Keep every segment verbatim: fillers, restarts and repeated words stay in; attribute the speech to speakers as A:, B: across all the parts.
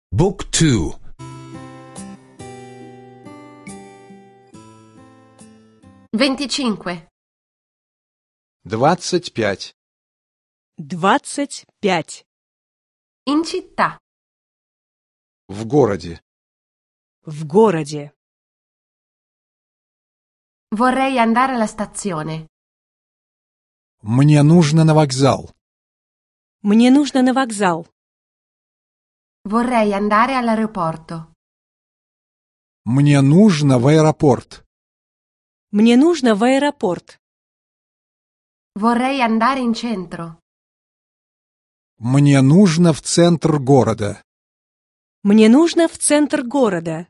A: Book two.
B: venticinque.
C: Двадцать пять.
D: Двадцать пять.
B: In città.
C: В городе.
D: В городе.
B: Vorrei andare alla stazione.
A: Мне нужно на вокзал.
D: Мне нужно на вокзал.
B: Vorrei andare all'aeroporto.
A: Мне нужно в аэропорт.
D: Мне нужно в аэропорт.
B: Vorrei andare in centro.
A: Мне нужно в центр города.
D: Мне нужно в центр города.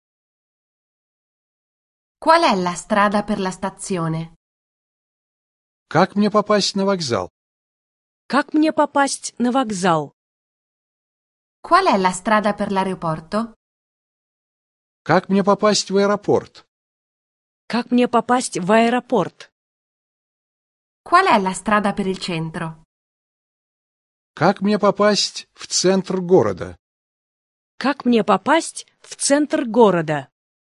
B: Qual è la strada per la stazione?
C: Как мне попасть на вокзал?
D: Как мне попасть на вокзал?
B: Qual è la strada per l'aeroporto?
C: Как мне попасть в аэропорт?
D: Как мне попасть в аэропорт?
B: Qual è la strada per il centro?
C: Как мне попасть в центр города?
D: Как мне попасть в центр города?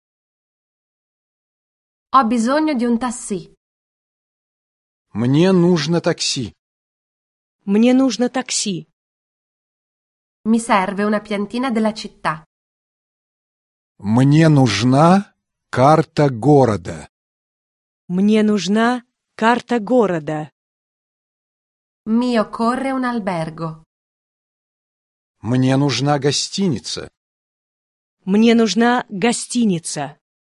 B: Ho bisogno di un taxi.
C: Мне нужно такси.
D: Мне нужно такси.
B: Mi serve una piantina della città.
A: Мне нужна карта города.
D: Мне нужна карта города.
B: Mi occorre un albergo.
C: Мне нужна гостиница.
D: Мне нужна гостиница.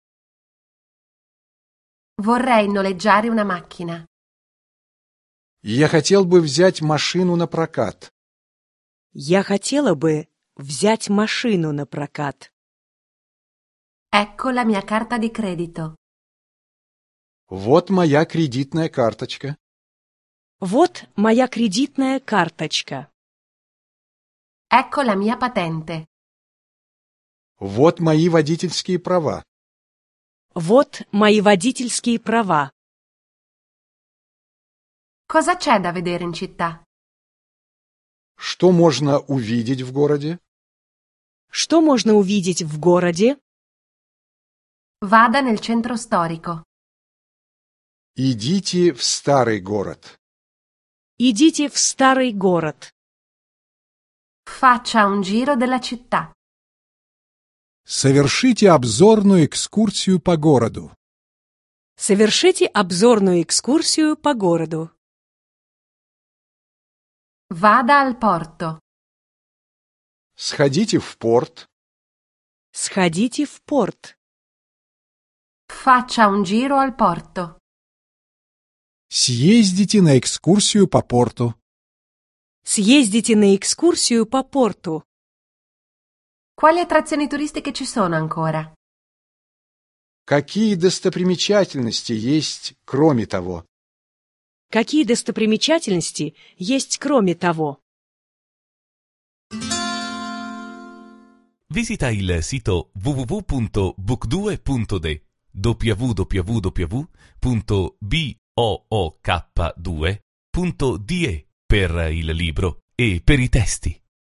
B: Vorrei noleggiare una macchina.
C: Я хотел бы взять машину на прокат.
D: Я хотела бы взять машину на прокат.
B: Ecco la mia carta di credito.
C: Вот моя кредитная карточка.
D: Вот моя кредитная карточка.
B: Ecco la mia patente.
C: Вот мои водительские права.
D: Вот мои водительские права.
B: Cosa c'è da vedere in città?
C: Что можно увидеть в городе?
D: Что можно увидеть в городе?
B: Vada nel centro storico.
C: Идите в старый город.
D: Идите в старый город.
B: Faccia un giro della città.
A: Совершите обзорную экскурсию по городу.
D: Совершите обзорную экскурсию по городу.
B: Vada al porto.
C: Сходите в порт.
D: Сходите в порт.
B: Faccia un giro al porto.
A: Съездите на экскурсию по порту.
D: Съездите на экскурсию по порту.
B: Quali attrazioni turistiche ci sono ancora?
C: Какие достопримечательности есть, кроме того?
D: Какие достопримечательности есть кроме того?
E: Visita il sito w w w punto book due punto d w w w punto book due punto d e per il libro e per i testi.